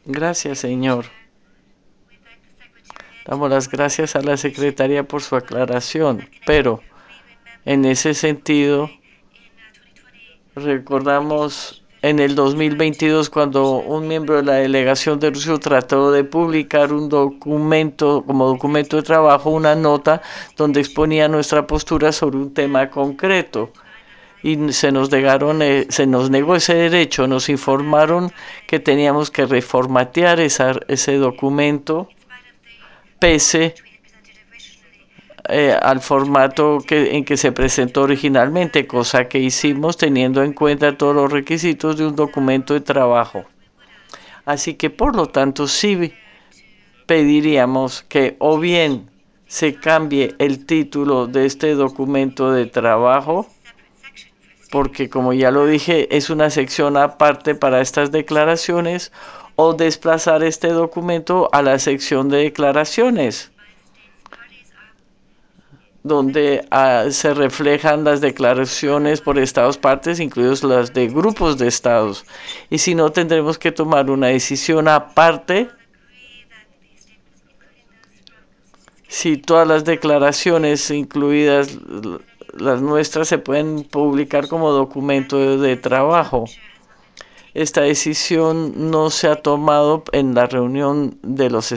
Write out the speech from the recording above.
Gracias, señor. Damos las gracias a la secretaria por su aclaración, pero en ese sentido recordamos en el 2022 cuando un miembro de la delegación de Rusia trató de publicar un documento, como documento de trabajo, una nota donde exponía nuestra postura sobre un tema concreto. Y se nos negó ese derecho, nos informaron que teníamos que reformatear ese documento pese al formato en que se presentó originalmente, cosa que hicimos teniendo en cuenta todos los requisitos de un documento de trabajo. Así que por lo tanto sí pediríamos que o bien se cambie el título de este documento de trabajo, porque como ya lo dije, es una sección aparte para estas declaraciones, o desplazar este documento a la sección de declaraciones, donde se reflejan las declaraciones por estados partes, incluidos las de grupos de estados. Y si no, tendremos que tomar una decisión aparte si todas las declaraciones, incluidas las nuestras, se pueden publicar como documento de trabajo. Esta decisión no se ha tomado en la reunión de los